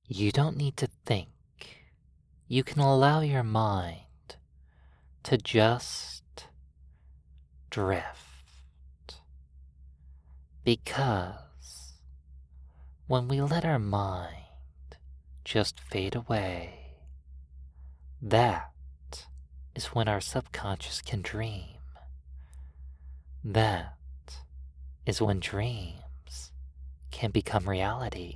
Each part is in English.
You don't need to think. You can allow your mind to just drift. Because when we let our mind just fade away, that is when our subconscious can dream. That is when dreams can become reality.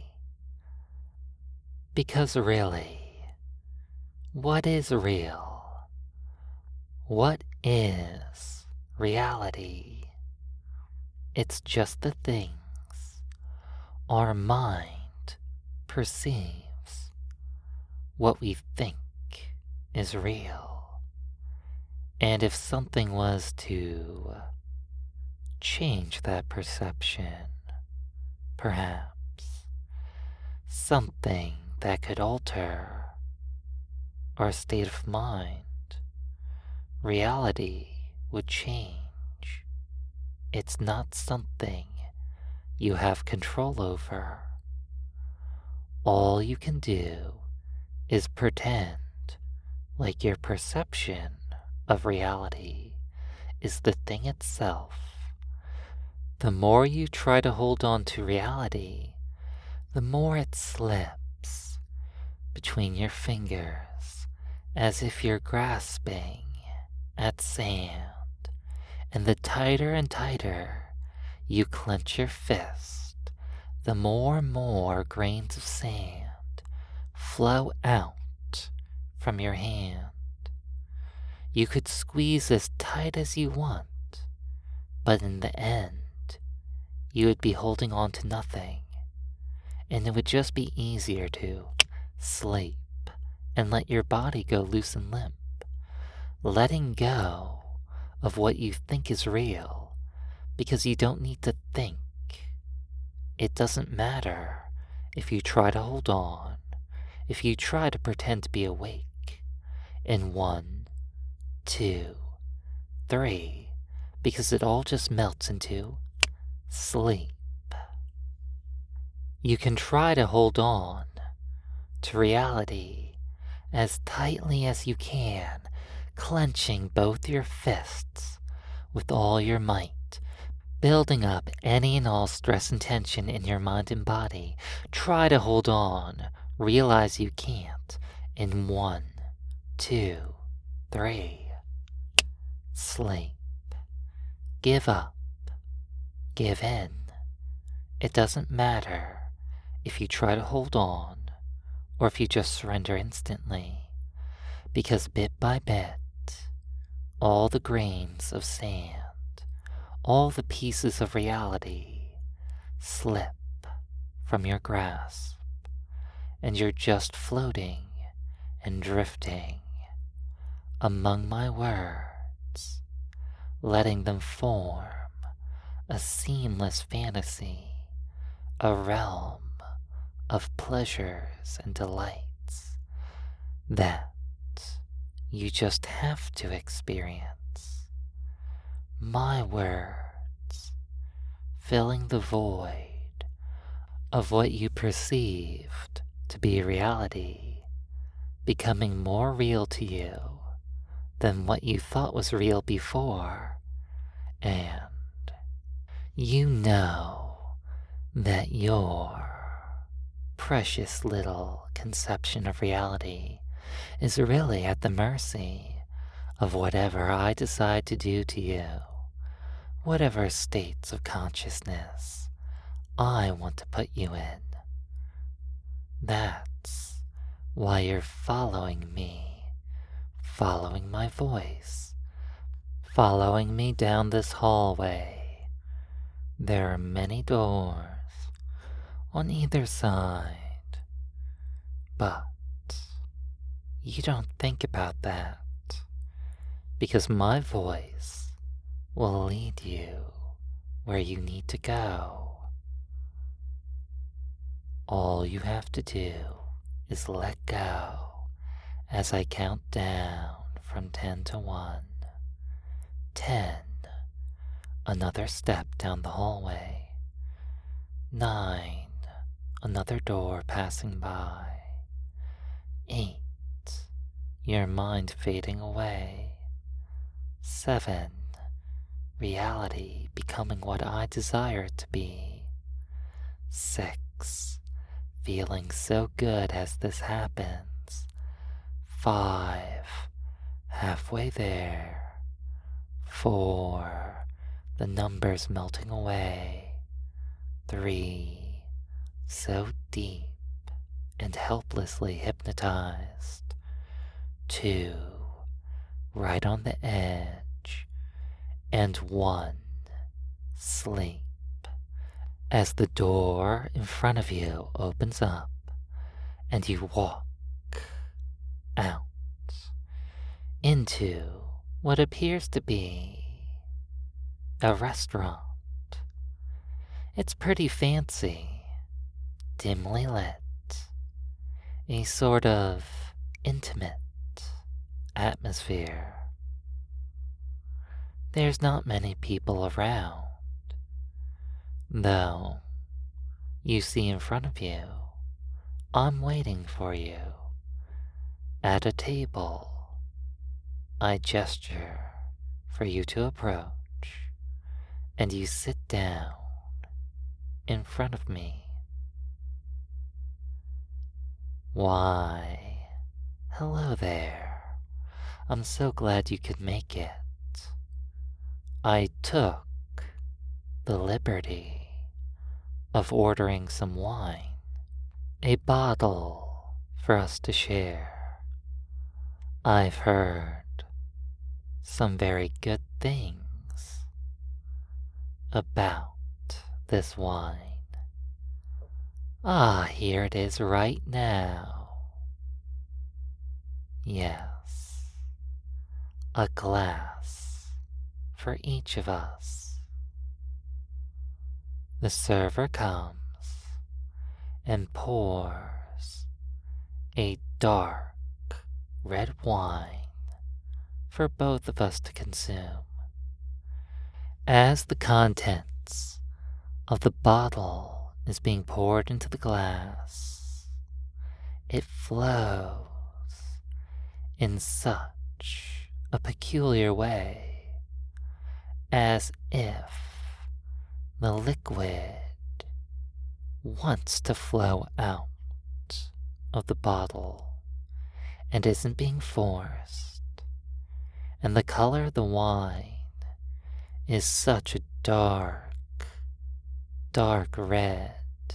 Because really, what is real? What is reality? It's just the things our mind perceives, what we think is real. And if something was to change that perception, perhaps something that could alter our state of mind, reality would change. It's not something you have control over. All you can do is pretend like your perception of reality is the thing itself. The more you try to hold on to reality, the more it slips between your fingers as if you're grasping at sand. And the tighter and tighter you clench your fist, the more and more grains of sand flow out from your hand. You could squeeze as tight as you want, but in the end, you would be holding on to nothing, and it would just be easier to sleep and let your body go loose and limp, letting go of what you think is real, because you don't need to think. It doesn't matter if you try to hold on, if you try to pretend to be awake in 1, 2, 3, because it all just melts into sleep. You can try to hold on to reality as tightly as you can, clenching both your fists with all your might, building up any and all stress and tension in your mind and body. Try to hold on, realize you can't. In 1, 2, 3, sleep. Give up. Give in. It doesn't matter if you try to hold on or if you just surrender instantly, because bit by bit, all the grains of sand, all the pieces of reality slip from your grasp, and you're just floating and drifting among my words, letting them form a seamless fantasy, a realm of pleasures and delights that you just have to experience. My words filling the void of what you perceived to be reality, becoming more real to you than what you thought was real before, and you know that your precious little conception of reality is really at the mercy of whatever I decide to do to you, whatever states of consciousness I want to put you in. That's why you're following me, following my voice, following me down this hallway. There are many doors on either side, but you don't think about that, because my voice will lead you where you need to go. All you have to do is let go as I count down from 10 to 1. 10. Another step down the hallway. 9. another door passing by. 8, your mind fading away. 7, reality becoming what I desire it to be. 6, feeling so good as this happens. 5, halfway there. 4, the numbers melting away. 3, so deep and helplessly hypnotized. 2, right on the edge. And 1, sleep. As the door in front of you opens up and you walk out into what appears to be a restaurant. It's pretty fancy, dimly lit, a sort of intimate atmosphere. There's not many people around, though you see in front of you, I'm waiting for you at a table. I gesture for you to approach, and you sit down in front of me. Why, hello there. I'm so glad you could make it. I took the liberty of ordering some wine, a bottle for us to share. I've heard some very good things about this wine. Ah, here it is right now. Yes, a glass for each of us. The server comes and pours a dark red wine for both of us to consume. As the contents of the bottle is being poured into the glass, it flows in such a peculiar way, as if the liquid wants to flow out of the bottle and isn't being forced. And the color of the wine is such a dark, dark red.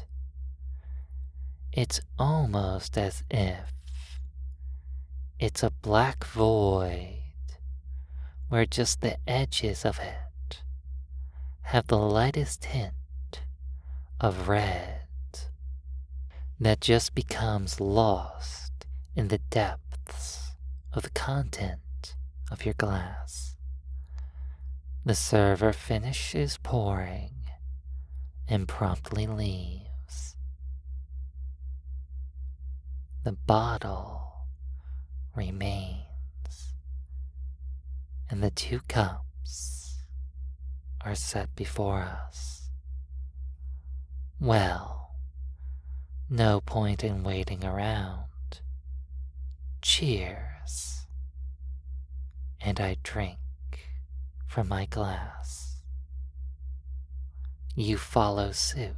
It's almost as if it's a black void where just the edges of it have the lightest hint of red that just becomes lost in the depths of the content of your glass. The server finishes pouring and promptly leaves. The bottle remains, and the 2 cups are set before us. Well, no point in waiting around. Cheers. And I drink from my glass. You follow suit.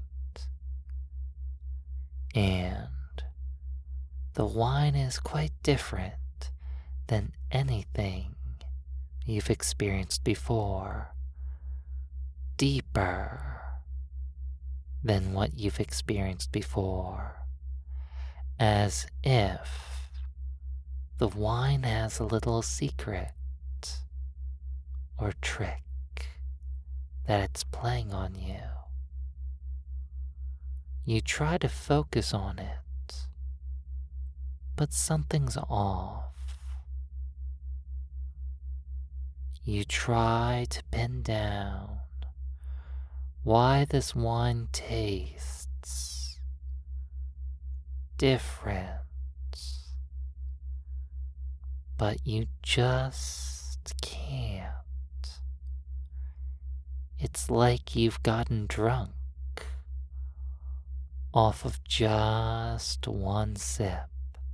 And the wine is quite different than anything you've experienced before. Deeper than what you've experienced before. As if the wine has a little secret or trick that it's playing on you. You try to focus on it, but something's off. You try to pin down why this wine tastes different, but you just can't. It's like you've gotten drunk off of just one sip.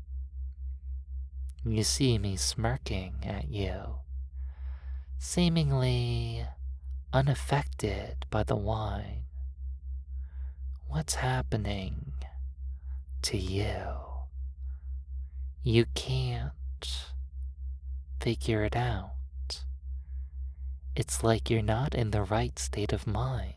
You see me smirking at you, seemingly unaffected by the wine. What's happening to you? You can't figure it out. It's like you're not in the right state of mind.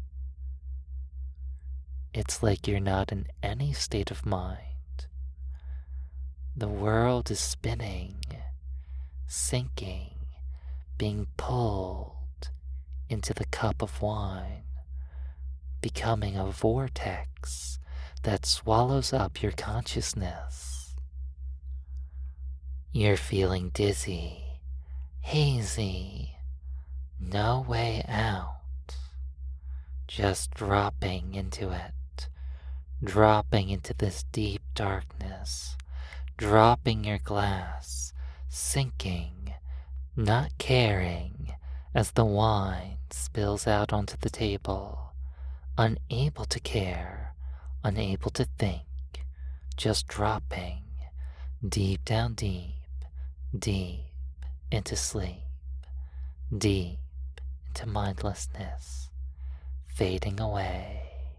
It's like you're not in any state of mind. The world is spinning, sinking, being pulled into the cup of wine, becoming a vortex that swallows up your consciousness. You're feeling dizzy, hazy, no way out, just dropping into it, dropping into this deep darkness, dropping your glass, sinking, not caring as the wine spills out onto the table, unable to care, unable to think, just dropping deep down deep, deep into sleep, deep into mindlessness, fading away,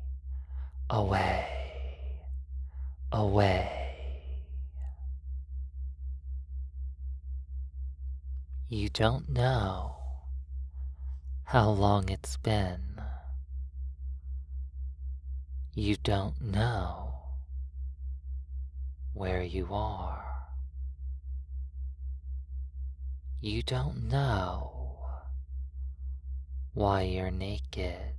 away, away. You don't know how long it's been. You don't know where you are. You don't know why you're naked.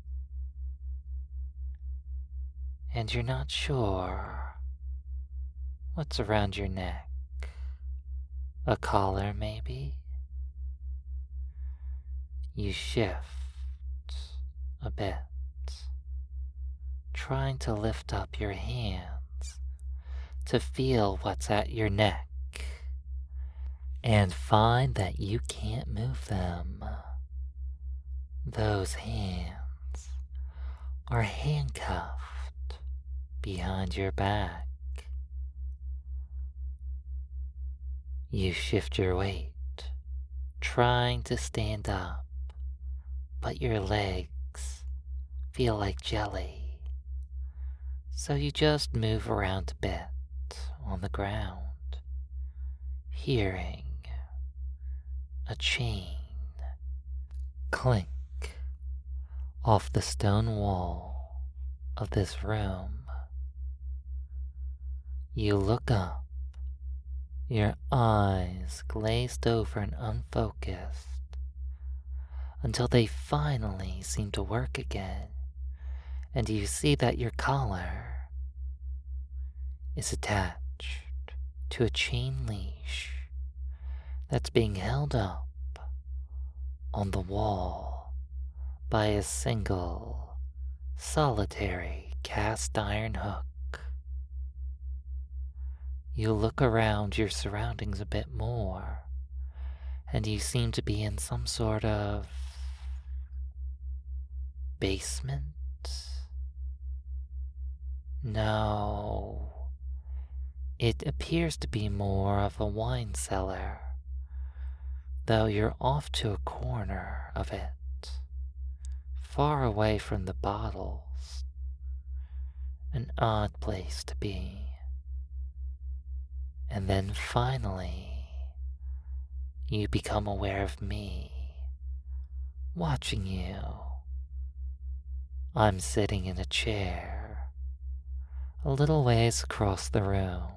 And you're not sure what's around your neck. A collar, maybe? You shift a bit, trying to lift up your hands to feel what's at your neck, and find that you can't move them. Those hands are handcuffed behind your back. You shift your weight, trying to stand up, but your legs feel like jelly. So you just move around a bit on the ground, hearing a chain clink off the stone wall of this room. You look up, your eyes glazed over and unfocused, until they finally seem to work again, and you see that your collar is attached to a chain leash that's being held up on the wall by a single, solitary cast iron hook. You look around your surroundings a bit more, and you seem to be in some sort of basement? No, it appears to be more of a wine cellar, though you're off to a corner of it, far away from the bottles. An odd place to be. And then finally, you become aware of me, watching you. I'm sitting in a chair, a little ways across the room.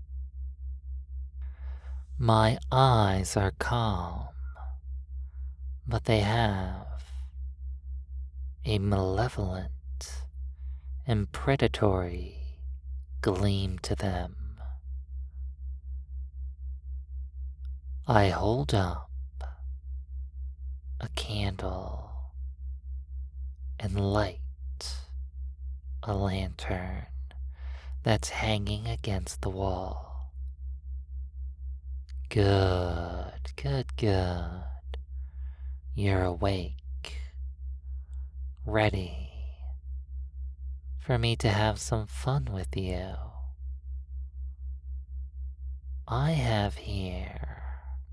My eyes are calm, but they have a malevolent and predatory gleam to them. I hold up a candle and light a lantern that's hanging against the wall. Good, good, good. You're awake, ready for me to have some fun with you. I have here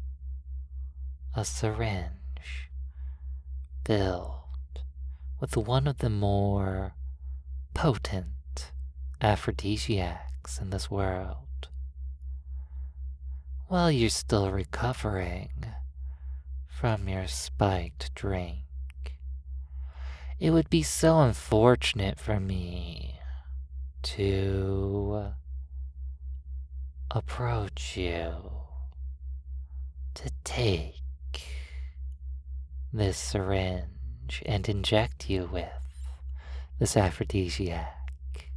a syringe filled with one of the more potent aphrodisiacs in this world. While you're still recovering from your spiked drink, it would be so unfortunate for me to approach you to take this syringe and inject you with this aphrodisiac.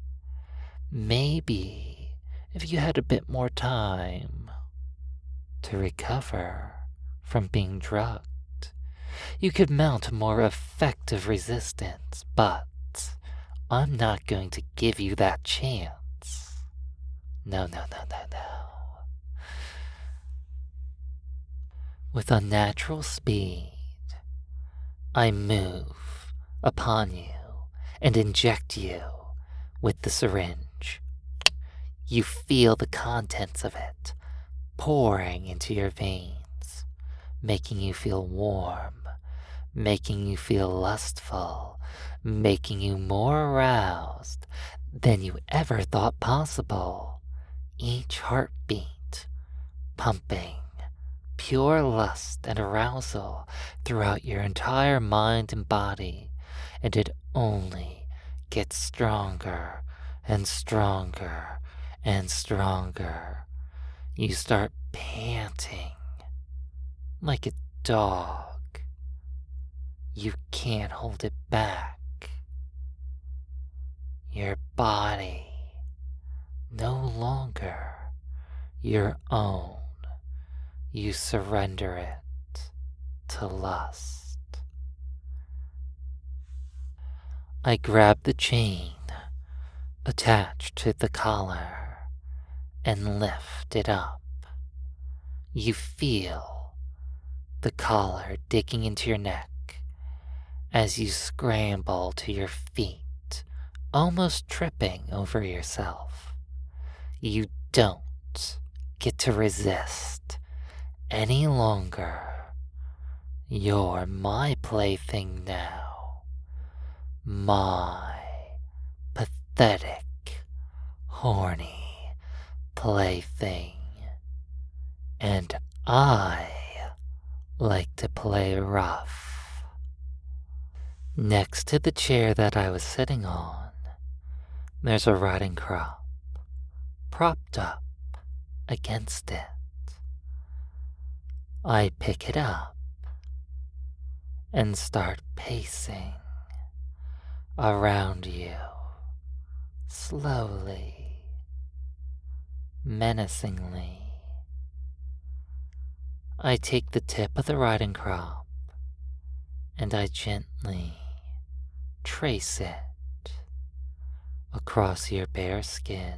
Maybe if you had a bit more time to recover from being drugged, you could mount a more effective resistance, but I'm not going to give you that chance. No. With unnatural speed, I move upon you and inject you with the syringe. You feel the contents of it pouring into your veins, making you feel warm, making you feel lustful, making you more aroused than you ever thought possible. Each heartbeat pumping pure lust and arousal throughout your entire mind and body, and it only gets stronger and stronger and stronger. You start panting like a dog. You can't hold it back. Your body no longer your own. You surrender it to lust. I grab the chain attached to the collar and lift it up. You feel the collar digging into your neck as you scramble to your feet, almost tripping over yourself. You don't get to resist any longer. You're my plaything now. My pathetic, horny plaything. And I like to play rough. Next to the chair that I was sitting on, there's a riding crop propped up against it. I pick it up and start pacing around you, slowly, menacingly. I take the tip of the riding crop and I gently trace it across your bare skin.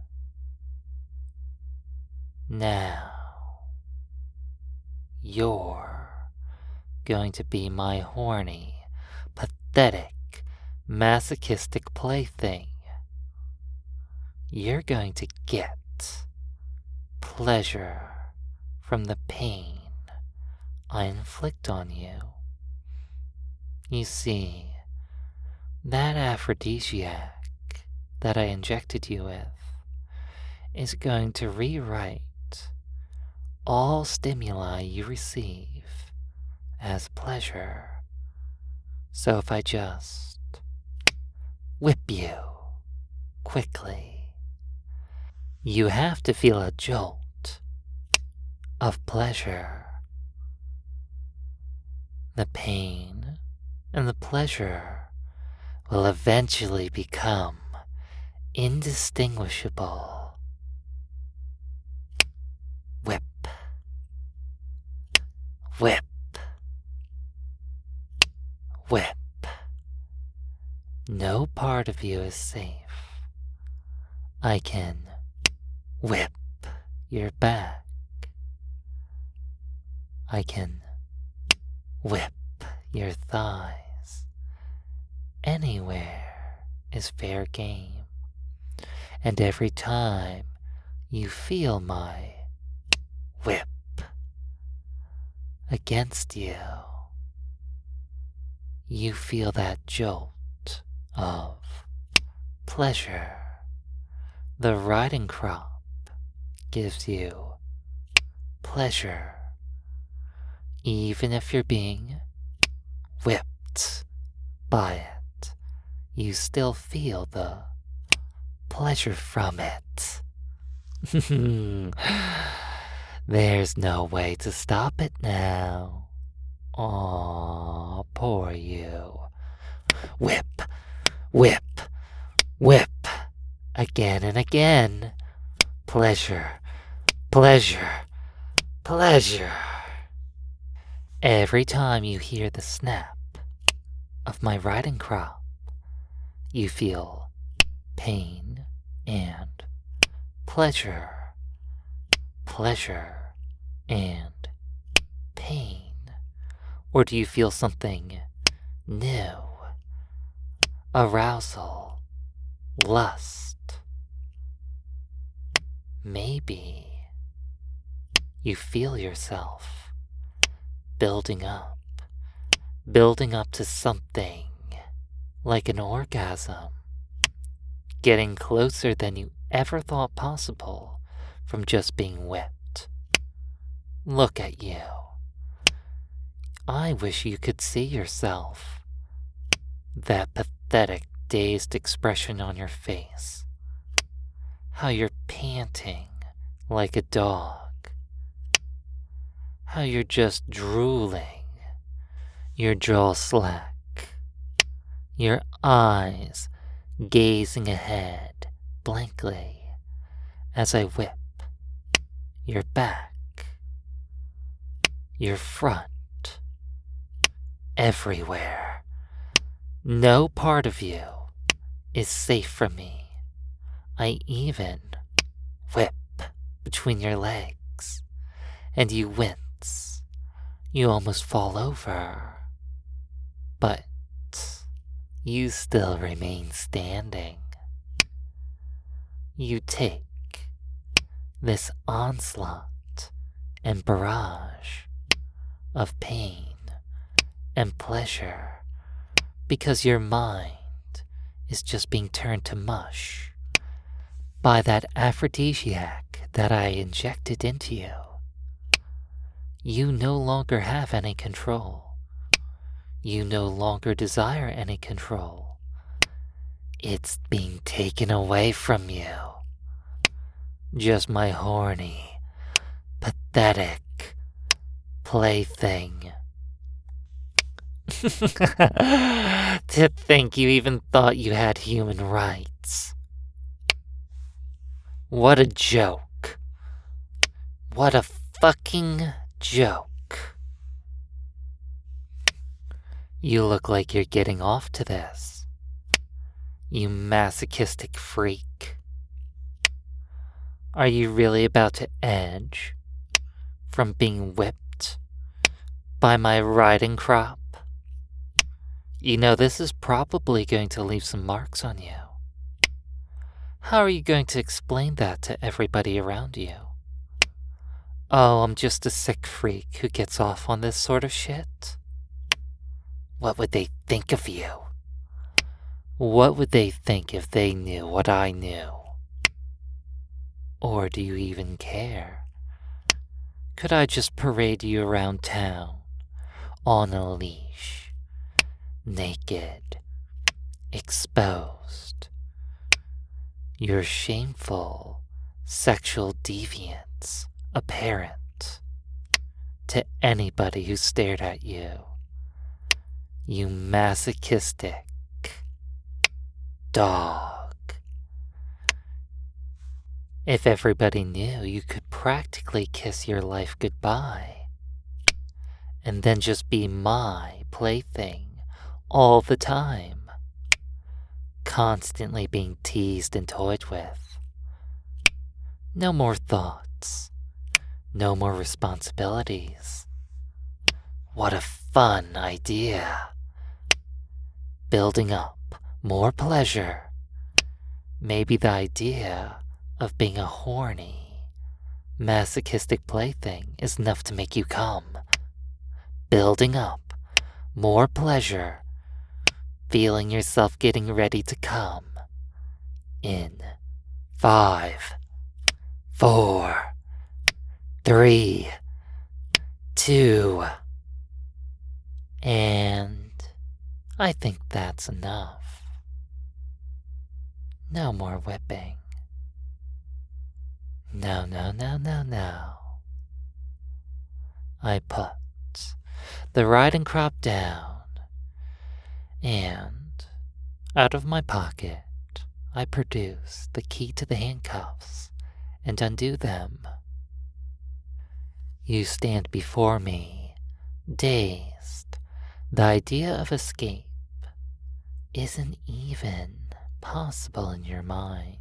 Now, you're going to be my horny, pathetic, masochistic plaything. You're going to get pleasure from the pain I inflict on you. You see, that aphrodisiac that I injected you with is going to rewrite all stimuli you receive as pleasure. So if I just whip you quickly, you have to feel a jolt of pleasure. The pain and the pleasure will eventually become indistinguishable. Whip, whip, whip. No part of you is safe. I can whip your back. I can whip your thighs. Anywhere is fair game. And every time you feel my whip against you, you feel that jolt of pleasure. The riding crop gives you pleasure, even if you're being whipped by it. You still feel the pleasure from it. There's no way to stop it now. Aw, poor you. Whip, whip, whip. Again and again. Pleasure, pleasure, pleasure. Every time you hear the snap of my riding crop, you feel pain and pleasure, pleasure and pain. Or do you feel something new? Arousal, lust. Maybe you feel yourself building up to something like an orgasm, getting closer than you ever thought possible from just being whipped. Look at you. I wish you could see yourself. That pathetic, dazed expression on your face. How you're panting like a dog. How you're just drooling. Your jaw slack. Your eyes gazing ahead blankly as I whip your back, your front, everywhere. No part of you is safe from me. I even whip between your legs, and you wince. You almost fall over, but you still remain standing. You take this onslaught and barrage of pain and pleasure because your mind is just being turned to mush by that aphrodisiac that I injected into you. You no longer have any control. You no longer desire any control. It's being taken away from you. Just my horny, pathetic plaything. To think you even thought you had human rights. What a joke. What a fucking joke. You look like you're getting off to this. You masochistic freak. Are you really about to edge from being whipped by my riding crop? You know, this is probably going to leave some marks on you. How are you going to explain that to everybody around you? Oh, I'm just a sick freak who gets off on this sort of shit? What would they think of you? What would they think if they knew what I knew? Or do you even care? Could I just parade you around town on a leash, naked, exposed? Your shameful sexual deviance apparent to anybody who stared at you. You masochistic dog. If everybody knew, you could practically kiss your life goodbye and then just be my plaything all the time, constantly being teased and toyed with. No more thoughts, no more responsibilities. What a fun idea. Building up more pleasure. Maybe the idea of being a horny, masochistic plaything is enough to make you come. Building up, more pleasure, feeling yourself getting ready to come. In 5, 4, 3, 2, and I think that's enough. No more whipping. No, no, no, no, no. I put the riding crop down, and out of my pocket I produce the key to the handcuffs and undo them. You stand before me, dazed. The idea of escape isn't even possible in your mind.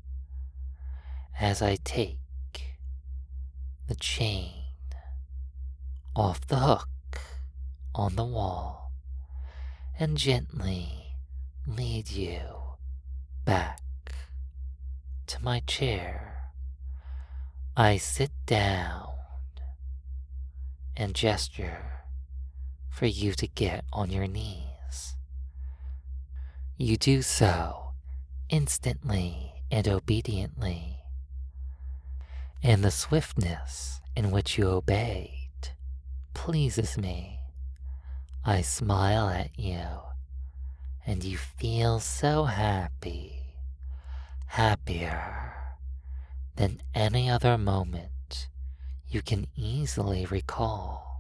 As I take the chain off the hook on the wall and gently lead you back to my chair, I sit down and gesture for you to get on your knees. You do so instantly and obediently, and the swiftness in which you obeyed pleases me. I smile at you, and you feel so happy, happier than any other moment you can easily recall.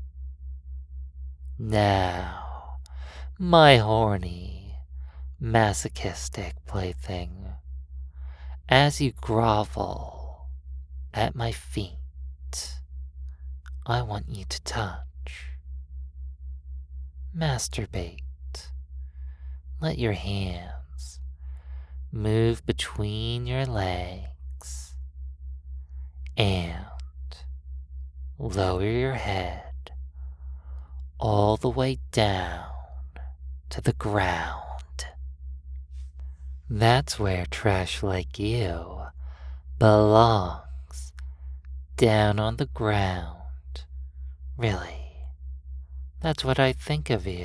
Now, my horny, masochistic plaything, as you grovel at my feet, I want you to touch. Masturbate. Let your hands move between your legs and lower your head all the way down to the ground. That's where trash like you belongs, down on the ground. Really, that's what I think of you.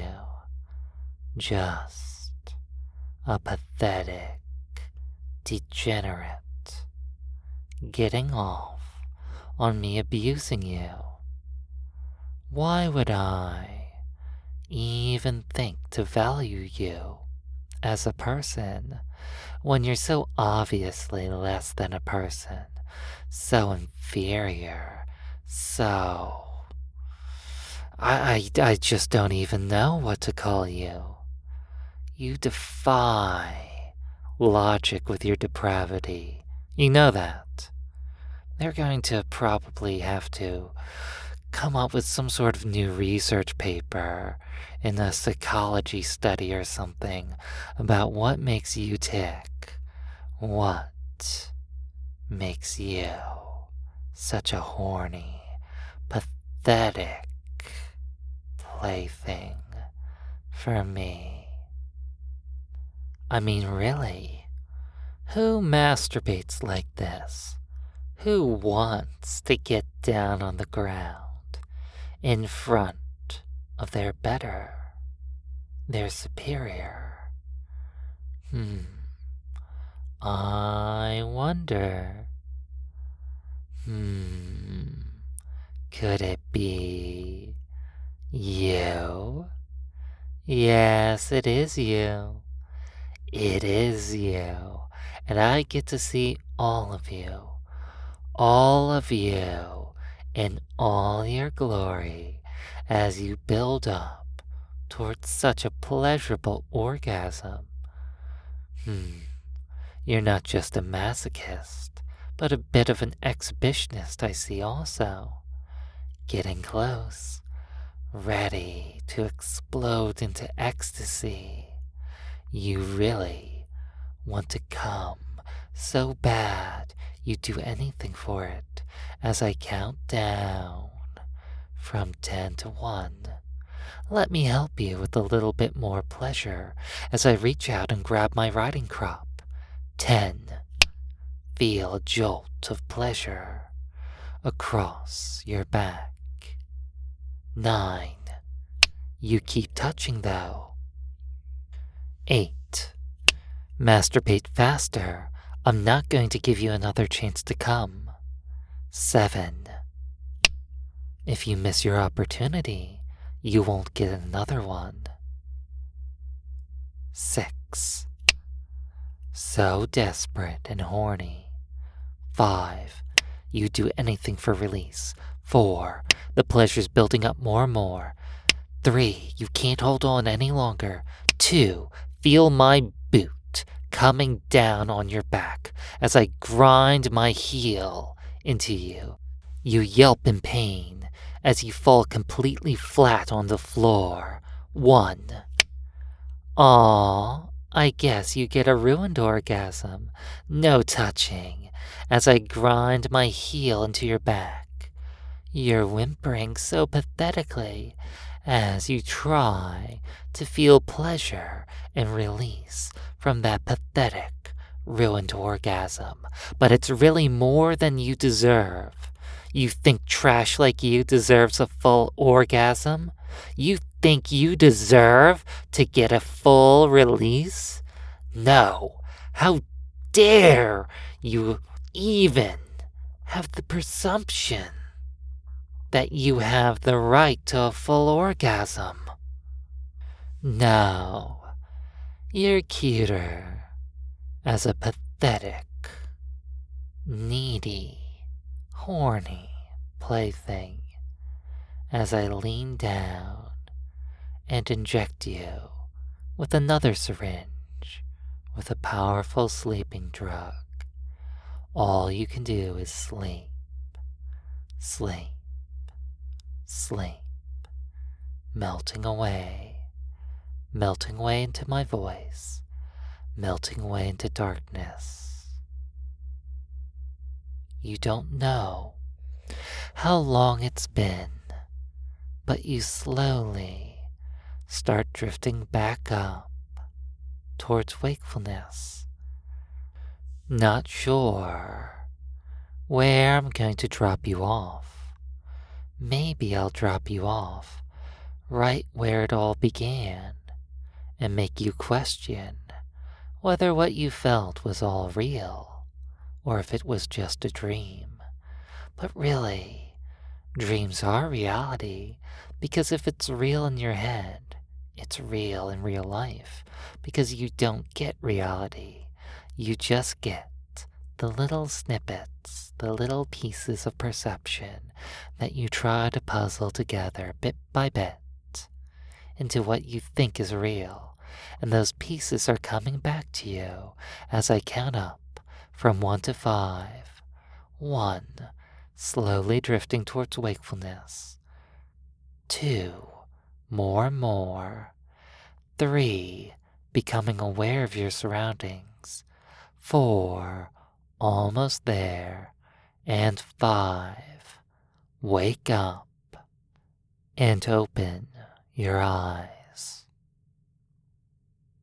Just a pathetic degenerate getting off on me abusing you. Why would I even think to value you as a person when you're so obviously less than a person, so inferior, so... I just don't even know what to call you. You defy logic with your depravity. You know that. They're going to probably have to come up with some sort of new research paper in a psychology study or something about what makes you tick. What makes you such a horny, pathetic plaything for me? I mean, really, who masturbates like this? Who wants to get down on the ground in front of their better, their superior? I wonder. Could it be you? Yes, it is you. It is you. And I get to see all of you. All of you in all your glory as you build up towards such a pleasurable orgasm. You're not just a masochist, but a bit of an exhibitionist, I see also. Getting close, ready to explode into ecstasy. You really want to come so bad you'd do anything for it as I count down from 10 to 1. Let me help you with a little bit more pleasure as I reach out and grab my riding crop. 10. Feel a jolt of pleasure across your back. 9. You keep touching though. 8. Masturbate faster. I'm not going to give you another chance to come. 7. If you miss your opportunity, you won't get another one. 6. So desperate and horny. 5. You do anything for release. 4. The pleasure's building up more and more. 3. You can't hold on any longer. 2. Feel my boot coming down on your back as I grind my heel into you. You yelp in pain as you fall completely flat on the floor. 1. Aw, I guess you get a ruined orgasm. No touching as I grind my heel into your back. You're whimpering so pathetically as you try to feel pleasure and release from that pathetic, ruined orgasm. But it's really more than you deserve. You think trash like you deserves a full orgasm? You think you deserve to get a full release? No. How dare you even have the presumption that you have the right to a full orgasm? No. You're cuter as a pathetic, needy, horny plaything as I lean down and inject you with another syringe with a powerful sleeping drug. All you can do is sleep, sleep, sleep, melting away into my voice, melting away into darkness. You don't know how long it's been, but you slowly start drifting back up towards wakefulness. Not sure where I'm going to drop you off. Maybe I'll drop you off right where it all began and make you question whether what you felt was all real or if it was just a dream. But really, dreams are reality, because if it's real in your head, it's real in real life, because you don't get reality. You just get the little snippets, the little pieces of perception that you try to puzzle together bit by bit into what you think is real. And those pieces are coming back to you as I count up from 1 to 5. 1, slowly drifting towards wakefulness. 2, more and more. 3, becoming aware of your surroundings. 4, almost there. And 5, wake up and open your eyes.